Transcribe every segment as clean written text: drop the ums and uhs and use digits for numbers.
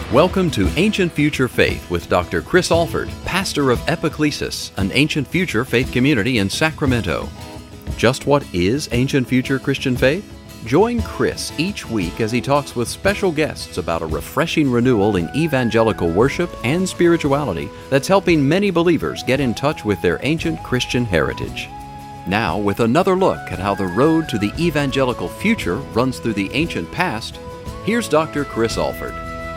Welcome to Ancient Future Faith with Dr. Chris Alford, pastor of Epiclesis, an ancient future faith community in Sacramento. Just what is ancient future Christian faith? Join Chris each week as he talks with special guests about a refreshing renewal in evangelical worship and spirituality that's helping many believers get in touch with their ancient Christian heritage. Now, with another look at how the road to the evangelical future runs through the ancient past, here's Dr. Chris Alford.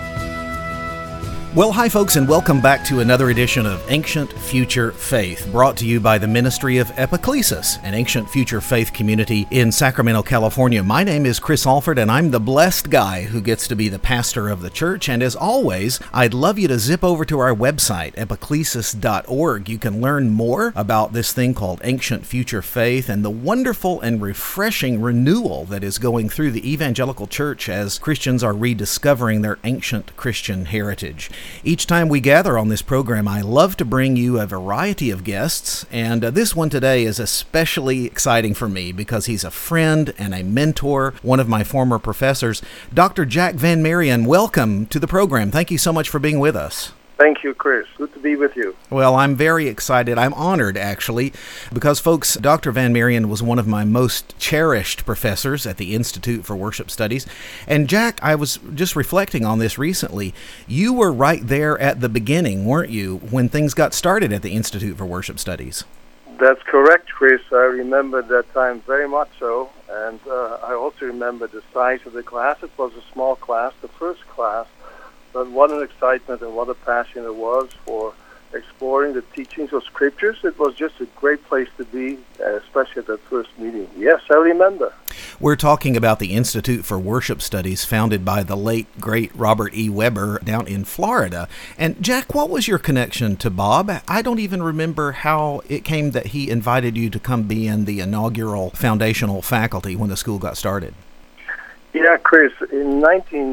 Well, hi folks, and welcome back to another edition of Ancient Future Faith, brought to you by the Ministry of Epiclesis, an ancient future faith community in Sacramento, California. My name is Chris Alford, and I'm the blessed guy who gets to be the pastor of the church. And as always, I'd love you to zip over to our website, epiclesis.org. You can learn more about this thing called Ancient Future Faith and the wonderful and refreshing renewal that is going through the evangelical church as Christians are rediscovering their ancient Christian heritage. Each time we gather on this program, I love to bring you a variety of guests, and this one today is especially exciting for me because he's a friend and a mentor, one of my former professors. Dr. Jack Van Marion, welcome to the program. Thank you so much for being with us. Thank you, Chris. Good to be with you. Well, I'm very excited. I'm honored, actually, because, folks, Dr. Van Marion was one of my most cherished professors at the Institute for Worship Studies. And, Jack, I was just reflecting on this recently. You were right there at the beginning, weren't you, when things got started at the Institute for Worship Studies? That's correct, Chris. I remember that time very much so. And I also remember the size of the class. It was a small class, the first class. But what an excitement and what a passion it was for exploring the teachings of Scriptures. It was just a great place to be, especially at that first meeting. Yes, I remember. We're talking about the Institute for Worship Studies, founded by the late, great Robert E. Weber down in Florida. And Jack, what was your connection to Bob? I don't even remember how it came that he invited you to come be in the inaugural foundational faculty when the school got started. Yeah, Chris, in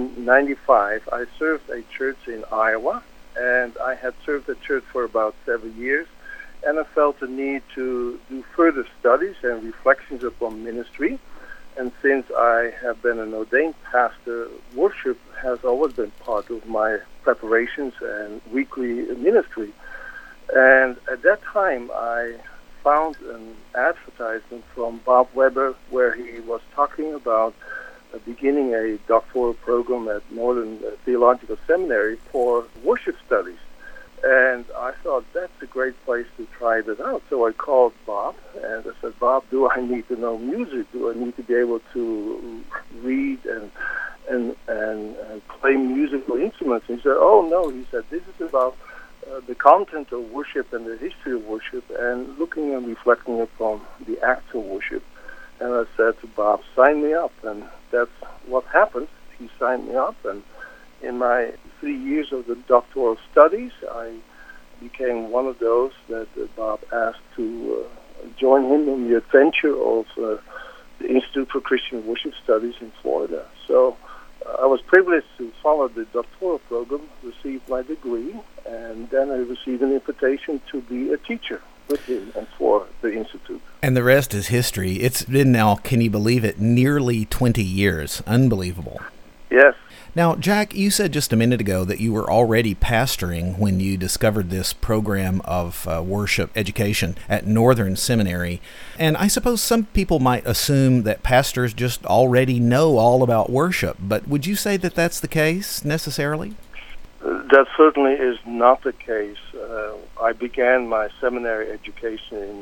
1995, I served a church in Iowa, and I had served the church for about 7 years, and I felt the need to do further studies and reflections upon ministry. And since I have been an ordained pastor, worship has always been part of my preparations and weekly ministry. And at that time, I found an advertisement from Bob Weber where he was talking about beginning a doctoral program at Northern Theological Seminary for worship studies. And I thought, that's a great place to try this out. So I called Bob, and I said, Bob, do I need to know music? Do I need to be able to read and play musical instruments? And he said, oh, no. He said, this is about the content of worship and the history of worship and looking and reflecting upon the acts of worship. And I said to Bob, sign me up. And that's what happened. He signed me up. And in my 3 years of the doctoral studies, I became one of those that Bob asked to join him in the adventure of the Institute for Christian Worship Studies in Florida. So I was privileged to follow the doctoral program, receive my degree, and then I received an invitation to be a teacher with him and for the Institute. And the rest is history. It's been now, can you believe it, nearly 20 years. Unbelievable. Yes. Now, Jack, you said just a minute ago that you were already pastoring when you discovered this program of worship education at Northern Seminary. And I suppose some people might assume that pastors just already know all about worship. But would you say that that's the case necessarily? That certainly is not the case. I began my seminary education in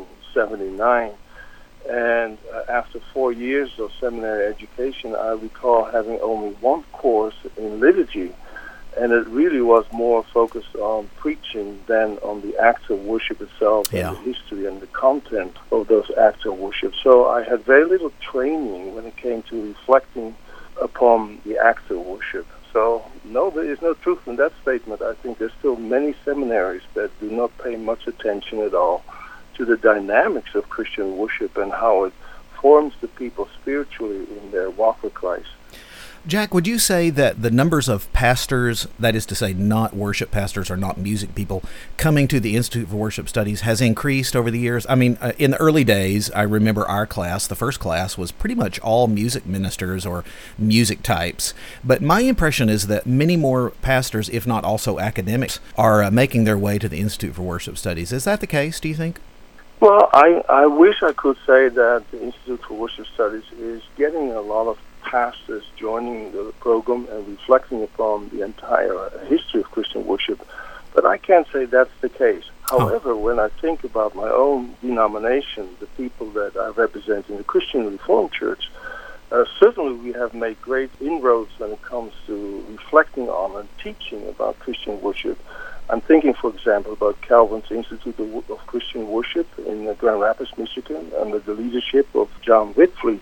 1979, and after 4 years of seminary education, I recall having only one course in liturgy, and it really was more focused on preaching than on the acts of worship itself and the history and the content of those acts of worship. So I had very little training when it came to reflecting upon the acts of worship. So, no, there is no truth in that statement. I think there's still many seminaries that do not pay much attention at all to the dynamics of Christian worship and how it forms the people spiritually in their walk with Christ. Jack, would you say that the numbers of pastors, that is to say not worship pastors or not music people, coming to the Institute for Worship Studies has increased over the years? I mean, in the early days, I remember our class, the first class, was pretty much all music ministers or music types. But my impression is that many more pastors, if not also academics, are making their way to the Institute for Worship Studies. Is that the case, do you think? Well, I wish I could say that the Institute for Worship Studies is getting a lot of pastors joining the program and reflecting upon the entire history of Christian worship, but I can't say that's the case. However, when I think about my own denomination, the people that I represent in the Christian Reformed Church, certainly we have made great inroads when it comes to reflecting on and teaching about Christian worship. I'm thinking, for example, about Calvin's Institute of Christian Worship in Grand Rapids, Michigan, under the leadership of John Whitfleet.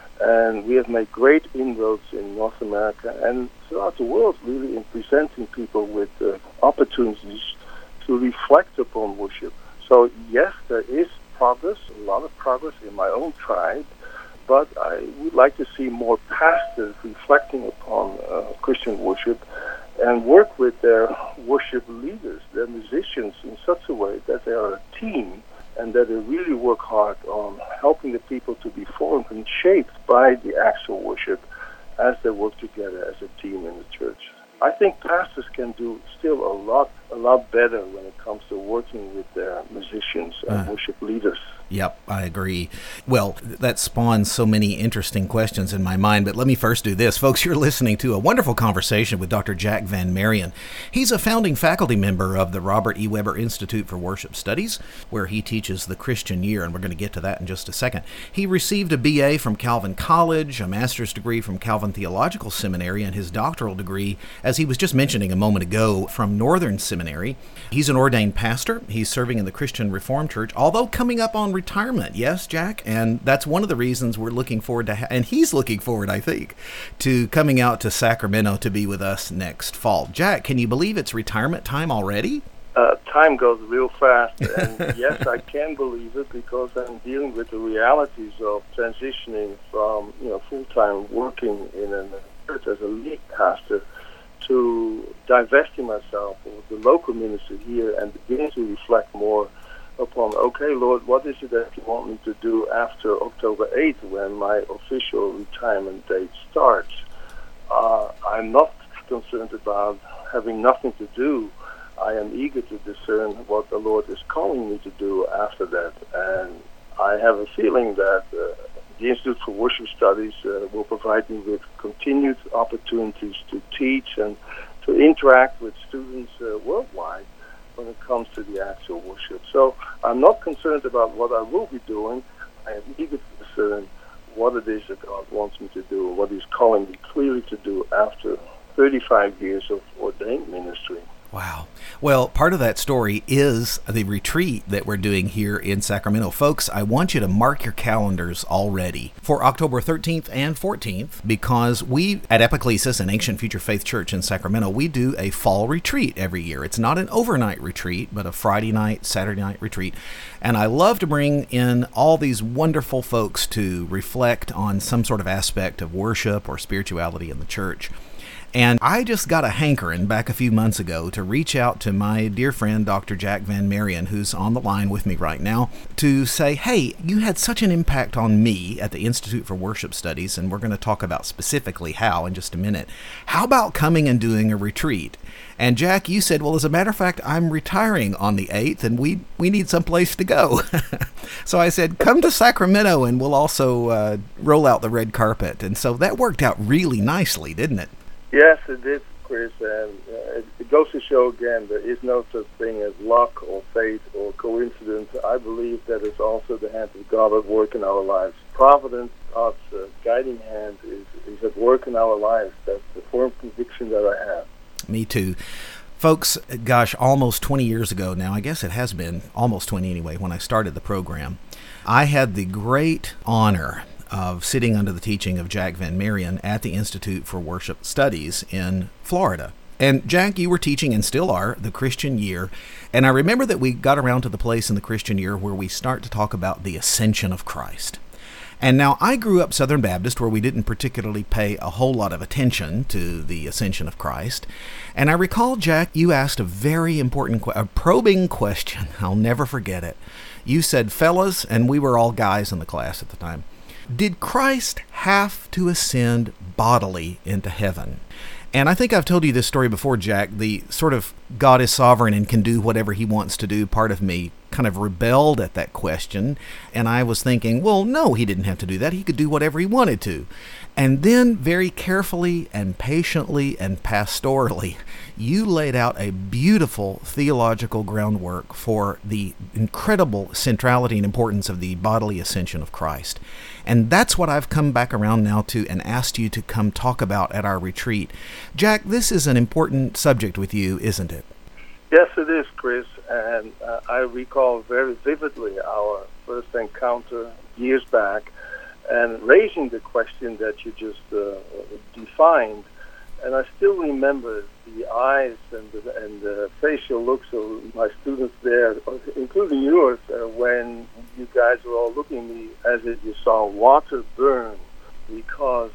And we have made great inroads in North America and throughout the world, really, in presenting people with opportunities to reflect upon worship. So, yes, there is progress, a lot of progress in my own tribe, but I would like to see more pastors reflecting upon Christian worship and work with their worship leaders, their musicians, in such a way that they are a team and that they really work hard on helping the people to be formed and shaped by the actual worship as they work together as a team in the church. I think pastors can do still a lot better when it comes to working with their musicians and worship leaders. Yep, I agree. Well, that spawns so many interesting questions in my mind, but let me first do this. Folks, you're listening to a wonderful conversation with Dr. Jack Van Marion. He's a founding faculty member of the Robert E. Weber Institute for Worship Studies, where he teaches the Christian year, and we're going to get to that in just a second. He received a BA from Calvin College, a master's degree from Calvin Theological Seminary, and his doctoral degree, as he was just mentioning a moment ago, from Northern Seminary. He's an ordained pastor. He's serving in the Christian Reformed Church, although coming up on retirement. Yes, Jack? And that's one of the reasons we're looking forward to, and he's looking forward, I think, to coming out to Sacramento to be with us next fall. Jack, can you believe it's retirement time already? Time goes real fast, and yes, I can believe it because I'm dealing with the realities of transitioning from full-time working in a church as a lead pastor to divesting myself of the local ministry here and beginning to reflect more upon, okay, Lord, what is it that you want me to do after October 8th when my official retirement date starts? I'm not concerned about having nothing to do. I am eager to discern what the Lord is calling me to do after that. And I have a feeling that the Institute for Worship Studies will provide me with continued opportunities to teach and to interact with students worldwide when it comes to the actual worship. So I'm not concerned about what I will be doing. I am eager to discern what it is that God wants me to do, what He's calling me clearly to do after 35 years of ordained ministry. Wow. Well, part of that story is the retreat that we're doing here in Sacramento. Folks, I want you to mark your calendars already for October 13th and 14th, because we at Epiclesis, an Ancient Future Faith Church in Sacramento, we do a fall retreat every year. It's not an overnight retreat, but a Friday night, Saturday night retreat. And I love to bring in all these wonderful folks to reflect on some sort of aspect of worship or spirituality in the church. And I just got a hankering back a few months ago to reach out to my dear friend, Dr. Jack Van Marion, who's on the line with me right now, to say, hey, you had such an impact on me at the Institute for Worship Studies, and we're going to talk about specifically how in just a minute. How about coming and doing a retreat? And Jack, you said, well, as a matter of fact, I'm retiring on the 8th, and we need someplace to go. So I said, come to Sacramento, and we'll also roll out the red carpet. And so that worked out really nicely, didn't it? Yes, it did, Chris, and it goes to show again there is no such thing as luck or fate or coincidence. I believe that it's also the hand of God at work in our lives. Providence, God's guiding hand is at work in our lives. That's the firm conviction that I have. Me too. Folks, gosh, almost 20 years ago now, I guess it has been almost 20 anyway, when I started the program, I had the great honor of sitting under the teaching of Jack Van Marion at the Institute for Worship Studies in Florida. And Jack, you were teaching, and still are, the Christian year. And I remember that we got around to the place in the Christian year where we start to talk about the ascension of Christ. And now I grew up Southern Baptist, where we didn't particularly pay a whole lot of attention to the ascension of Christ. And I recall, Jack, you asked a very important, a probing question. I'll never forget it. You said, fellas, and we were all guys in the class at the time, did Christ have to ascend bodily into heaven? And I think I've told you this story before, Jack. The sort of God is sovereign and can do whatever he wants to do part of me kind of rebelled at that question. And I was thinking, well, no, he didn't have to do that. He could do whatever he wanted to. And then very carefully and patiently and pastorally, you laid out a beautiful theological groundwork for the incredible centrality and importance of the bodily ascension of Christ. And that's what I've come back around now to and asked you to come talk about at our retreat. Jack, this is an important subject with you, isn't it? Yes, it is, Chris. And I recall very vividly our first encounter years back and raising the question that you just defined. And I still remember the eyes and the facial looks of my students there, including yours, when you guys were all looking at me as if you saw water burn, because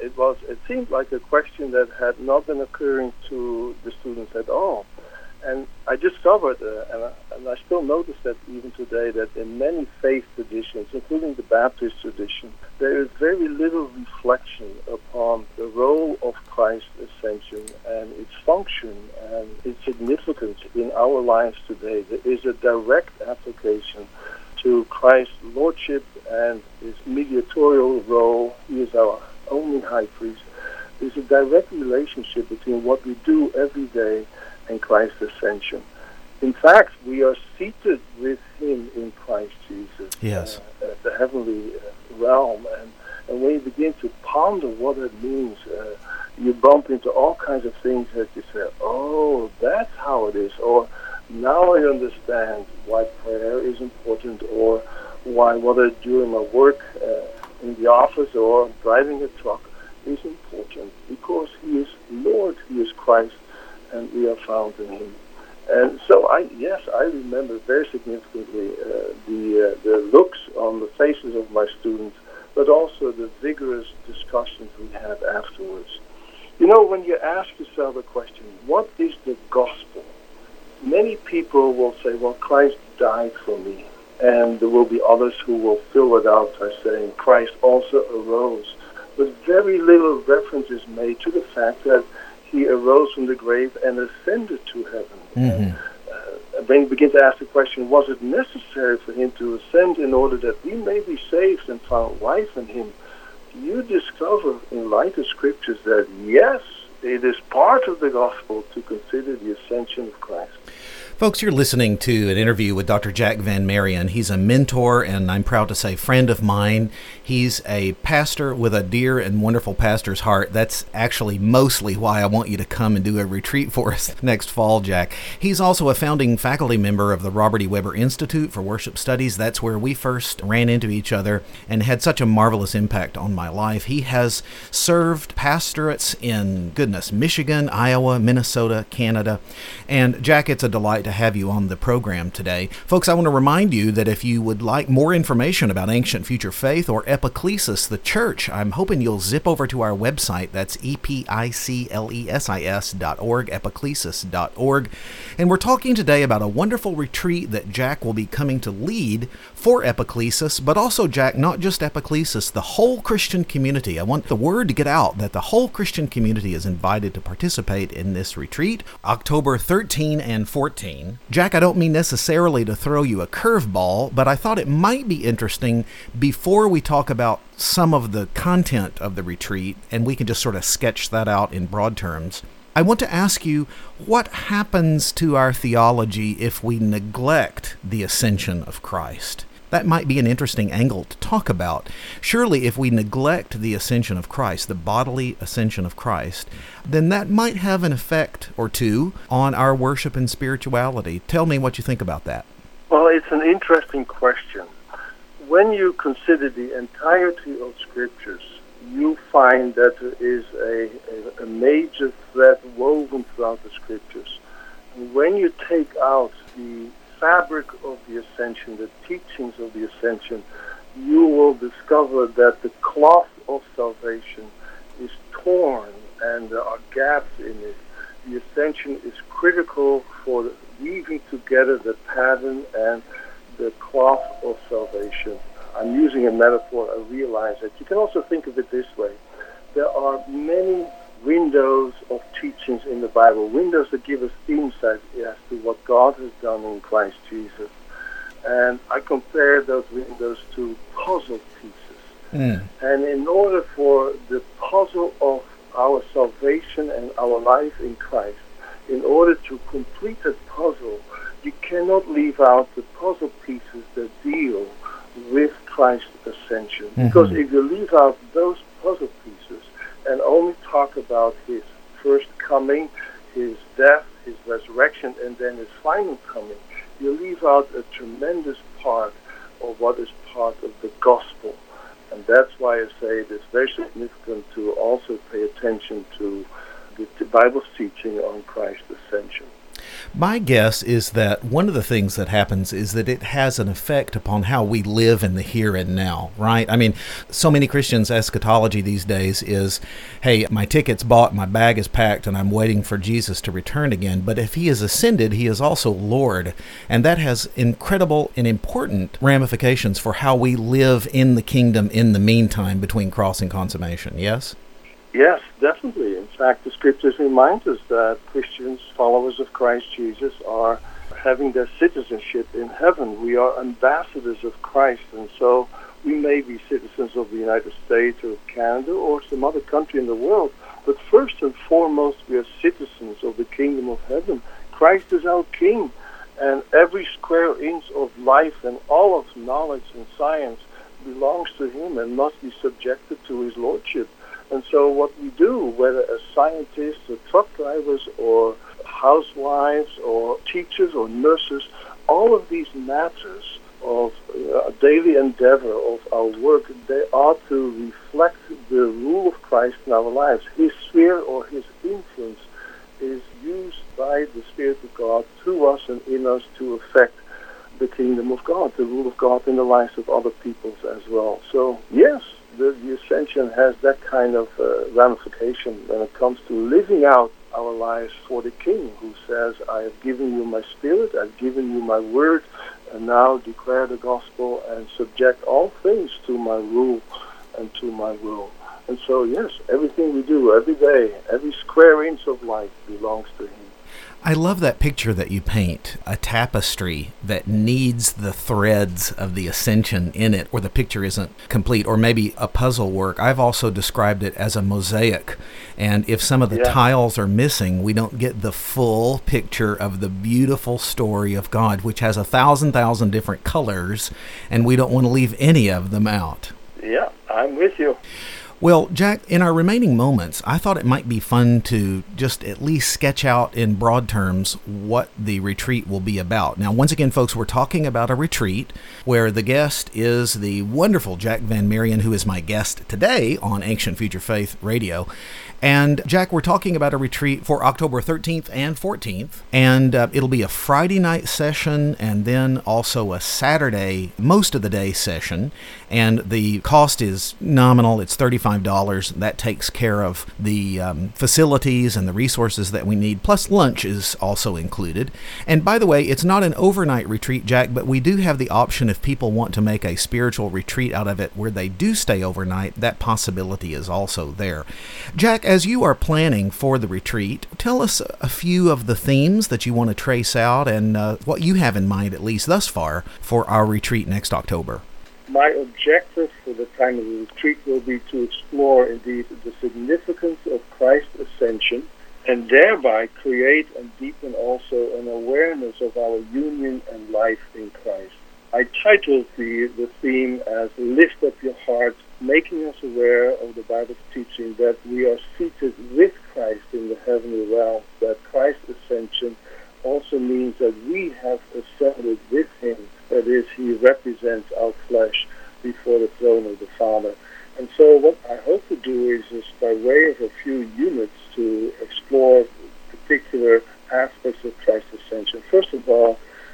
it seemed like a question that had not been occurring to the students at all. And I discovered, and I still notice that even today, that in many faith traditions, including the Baptist tradition, there is very little reflection upon the role of Christ's ascension and its function and its significance in our lives today. There is a direct application to Christ's lordship and his mediatorial role. He is our only high priest. There's a direct relationship between what we do every day and Christ's ascension. In fact, we are seated with him in Christ Jesus, yes, at the heavenly realm. And when you begin to ponder what it means, you bump into all kinds of things that you say, oh, that's how it is, or now I understand why prayer is important, or why what I do in my work in the office or driving a truck is important, because he is Lord, he is Christ, and we are found in him. And so I remember very significantly the looks on the faces of my students, but also the vigorous discussions we had afterwards. You know, when you ask yourself the question, what is the gospel? Many people will say, well, Christ died for me. And there will be others who will fill it out by saying Christ also arose. But very little reference is made to the fact that he arose from the grave and ascended to heaven. And when you begin to ask the question, was it necessary for him to ascend in order that we may be saved and found life in him? You discover in light of scriptures that yes, it is part of the gospel to consider the ascension of Christ. Folks, you're listening to an interview with Dr. Jack Van Marion. He's a mentor, and I'm proud to say friend of mine. He's a pastor with a dear and wonderful pastor's heart. That's actually mostly why I want you to come and do a retreat for us next fall, Jack. He's also a founding faculty member of the Robert E. Weber Institute for Worship Studies. That's where we first ran into each other and had such a marvelous impact on my life. He has served pastorates in, Michigan, Iowa, Minnesota, Canada. And Jack, it's a delight to have you on the program today. Folks, I want to remind you that if you would like more information about Ancient Future Faith or Epiclesis, the church, I'm hoping you'll zip over to our website. That's epiclesis.org, epiclesis.org. And we're talking today about a wonderful retreat that Jack will be coming to lead for Epiclesis, but also, Jack, not just Epiclesis, the whole Christian community. I want the word to get out that the whole Christian community is invited to participate in this retreat, October 13 and 14. Jack, I don't mean necessarily to throw you a curveball, but I thought it might be interesting before we talk about some of the content of the retreat, and we can just sort of sketch that out in broad terms. I want to ask you, what happens to our theology if we neglect the ascension of Christ? That might be an interesting angle to talk about. Surely if we neglect the ascension of Christ, the bodily ascension of Christ, then that might have an effect or two on our worship and spirituality. Tell me what you think about that. Well, it's an interesting question. When you consider the entirety of Scriptures, you find that there is a major thread woven throughout the Scriptures. And when you take out the fabric of the ascension, the teachings of the ascension, you will discover that the cloth of salvation is torn and there are gaps in it. The ascension is critical for weaving together the pattern and the cloth of salvation. I'm using a metaphor, I realize that. You can also think of it this way. There are many windows of teachings in the Bible, windows that give us insight as to what God has done in Christ Jesus. And I compare those windows to puzzle pieces. And in order for the puzzle of our salvation and our life in Christ, in order to complete that puzzle, you cannot leave out the puzzle pieces that deal with Christ's ascension. Because if you leave out those puzzle pieces and only talk about his first coming, his death, his resurrection, and then his final coming, you leave out a tremendous part of what is part of the gospel. And that's why I say it is very significant to also pay attention to the Bible's teaching on Christ's ascension. My guess is that one of the things that happens is that it has an effect upon how we live in the here and now, right? I mean, so many Christians' eschatology these days is, hey, my ticket's bought, my bag is packed, and I'm waiting for Jesus to return again. But if he is ascended, he is also Lord. And that has incredible and important ramifications for how we live in the kingdom in the meantime between cross and consummation, yes? Yes, definitely. In fact, the scriptures remind us that Christians, followers of Christ Jesus, are having their citizenship in heaven. We are ambassadors of Christ, and so we may be citizens of the United States or Canada or some other country in the world, but first and foremost, we are citizens of the kingdom of heaven. Christ is our King, and every square inch of life and all of knowledge and science belongs to him and must be subjected to his lordship. And so what we do, whether as scientists or truck drivers or housewives or teachers or nurses, all of these matters of daily endeavor of our work, they are to reflect the rule of Christ in our lives. His sphere or his influence is used by the Spirit of God through us and in us to affect the kingdom of God, the rule of God in the lives of other peoples as well. So, yes, the ascension has that kind of ramification when it comes to living out our lives for the King, who says, I have given you my Spirit, I've given you my word, and now declare the gospel and subject all things to my rule and to my will. And so, yes, everything we do every day, every square inch of life belongs to him. I love that picture that you paint, a tapestry that needs the threads of the ascension in it, or the picture isn't complete, or maybe a puzzle work. I've also described it as a mosaic, and if some of the tiles are missing, we don't get the full picture of the beautiful story of God, which has 1,000 different colors, and we don't want to leave any of them out. Yeah, I'm with you. Well, Jack, in our remaining moments, I thought it might be fun to just at least sketch out in broad terms what the retreat will be about. Now, once again, folks, we're talking about a retreat where the guest is the wonderful Jack Van Marion, who is my guest today on Ancient Future Faith Radio. And Jack, we're talking about a retreat for October 13th and 14th, and it'll be a Friday night session and then also a Saturday, most of the day session, and the cost is nominal. It's $35. That takes care of the facilities and the resources that we need, plus lunch is also included. And by the way, it's not an overnight retreat, Jack, but we do have the option if people want to make a spiritual retreat out of it where they do stay overnight, that possibility is also there. Jack, as you are planning for the retreat, tell us a few of the themes that you want to trace out and what you have in mind, at least thus far, for our retreat next October. My objective for the time of the retreat will be to explore, indeed, the significance of Christ's ascension and thereby create and deepen also an awareness of our union and life in Christ. I titled the theme as Lift Up Your Heart, making us aware of the Bible's teaching that we are seated with Christ in the heavenly realm, that Christ's ascension also means that we have ascended with him, that is, he represents our flesh before the throne of the Father. And so what I hope to do is just by way of a few units to explore particular aspects of Christ's ascension. First of all,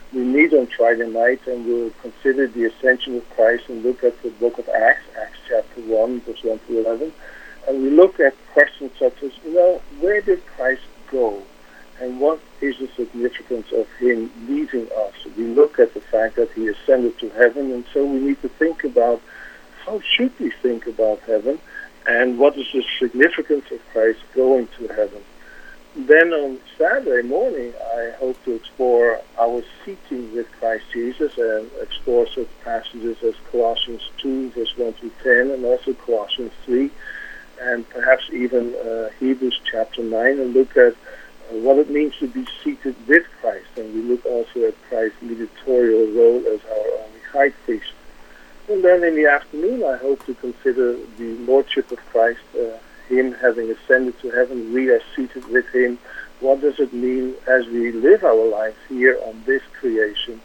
we meet on Friday night and we'll consider the ascension of Christ and look at the book of Acts, Acts chapter 1, verse 1 to 11. And we look at questions such as, where did Christ go? And what is the significance of him leaving us? We look at the fact that he ascended to heaven, and so we need to think about how should we think about heaven, and what is the significance of Christ going to heaven. Then on Saturday morning, I hope to explore our seating with Christ Jesus and explore such passages as Colossians 2, verse 1 to 10, and also Colossians 3, and perhaps even Hebrews chapter 9, and look at what it means to be seated with Christ. And we look also at Christ's mediatorial role as our only high priest. And then in the afternoon, I hope to consider the Lordship of Christ, him having ascended to heaven. We are seated with him. What does it mean as we live our lives here on this creation?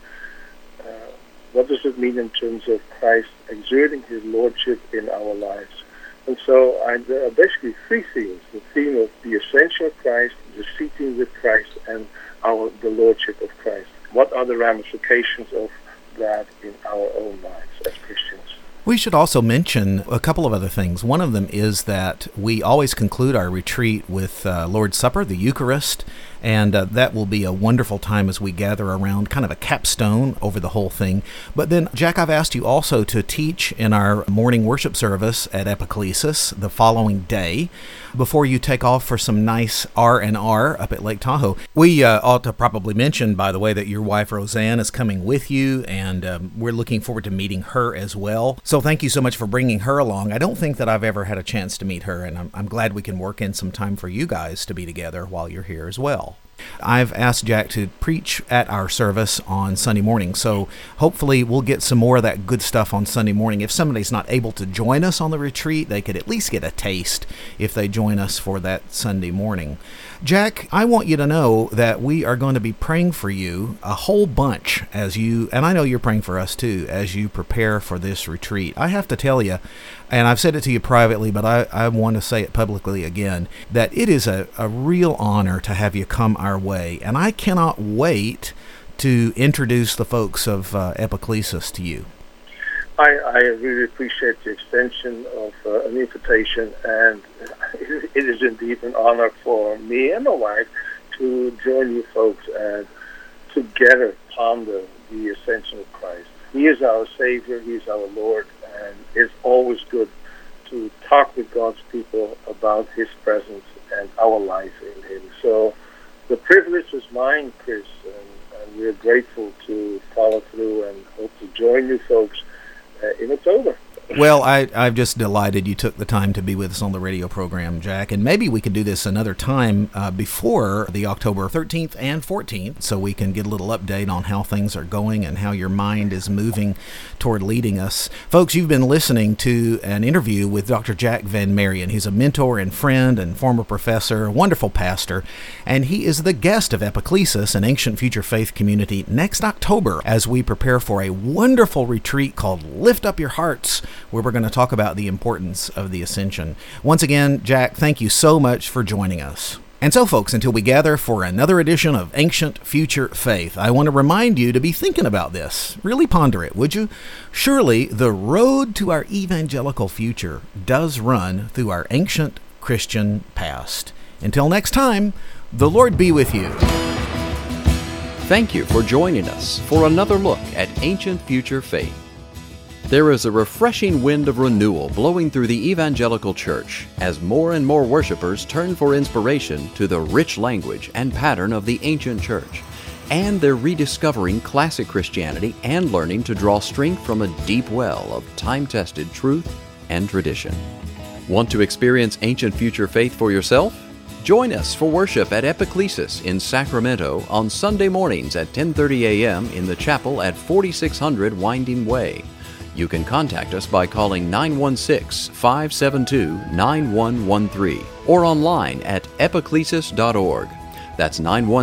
What does it mean in terms of Christ exerting his Lordship in our lives? And so there are basically three themes: the theme of the ascension of Christ, the seating with Christ, and the Lordship of Christ. What are the ramifications of that in our own lives as Christians? We should also mention a couple of other things. One of them is that we always conclude our retreat with Lord's Supper, the Eucharist, and that will be a wonderful time as we gather around, kind of a capstone over the whole thing. But then, Jack, I've asked you also to teach in our morning worship service at Epiclesis the following day before you take off for some nice R&R up at Lake Tahoe. We ought to probably mention, by the way, that your wife Roseanne is coming with you, and we're looking forward to meeting her as well. So thank you so much for bringing her along. I don't think that I've ever had a chance to meet her, and I'm glad we can work in some time for you guys to be together while you're here as well. I've asked Jack to preach at our service on Sunday morning, so hopefully we'll get some more of that good stuff on Sunday morning. If somebody's not able to join us on the retreat, they could at least get a taste if they join us for that Sunday morning. Jack, I want you to know that we are going to be praying for you a whole bunch and I know you're praying for us too, as you prepare for this retreat. I have to tell you, and I've said it to you privately, but I want to say it publicly again, that it is a real honor to have you come our way, and I cannot wait to introduce the folks of Epiclesis to you. I really appreciate the extension of an invitation, and it is indeed an honor for me and my wife to join you folks and together ponder the ascension of Christ. He is our Savior, He is our Lord, and it's always good to talk with God's people about His presence and our life in Him. So the privilege is mine, Chris, and we're grateful to follow through and hope to join you folks in October. Well, I'm just delighted you took the time to be with us on the radio program, Jack, and maybe we could do this another time before the October 13th and 14th, so we can get a little update on how things are going and how your mind is moving toward leading us. Folks, you've been listening to an interview with Dr. Jack Van Marion. He's a mentor and friend and former professor, wonderful pastor, and he is the guest of Epiclesis, an ancient future faith community, next October as we prepare for a wonderful retreat called Lift Up Your Hearts, where we're going to talk about the importance of the ascension. Once again, Jack, thank you so much for joining us. And so, folks, until we gather for another edition of Ancient Future Faith, I want to remind you to be thinking about this. Really ponder it, would you? Surely the road to our evangelical future does run through our ancient Christian past. Until next time, the Lord be with you. Thank you for joining us for another look at Ancient Future Faith. There is a refreshing wind of renewal blowing through the evangelical church as more and more worshipers turn for inspiration to the rich language and pattern of the ancient church. And they're rediscovering classic Christianity and learning to draw strength from a deep well of time-tested truth and tradition. Want to experience ancient future faith for yourself? Join us for worship at Epiclesis in Sacramento on Sunday mornings at 10:30 a.m. in the chapel at 4600 Winding Way. You can contact us by calling 916-572-9113 or online at epiclesis.org. That's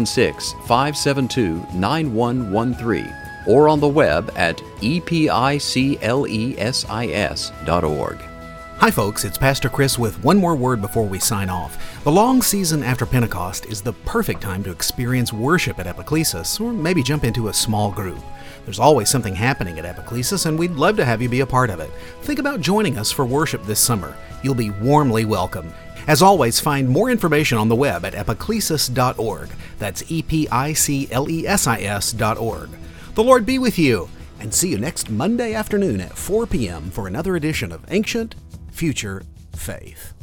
916-572-9113 or on the web at epiclesis.org. Hi folks, it's Pastor Chris with one more word before we sign off. The long season after Pentecost is the perfect time to experience worship at Epiclesis, or maybe jump into a small group. There's always something happening at Epiclesis, and we'd love to have you be a part of it. Think about joining us for worship this summer. You'll be warmly welcome. As always, find more information on the web at epiclesis.org. That's EPICLESIS.org. The Lord be with you, and see you next Monday afternoon at 4 p.m. for another edition of Ancient Future Faith.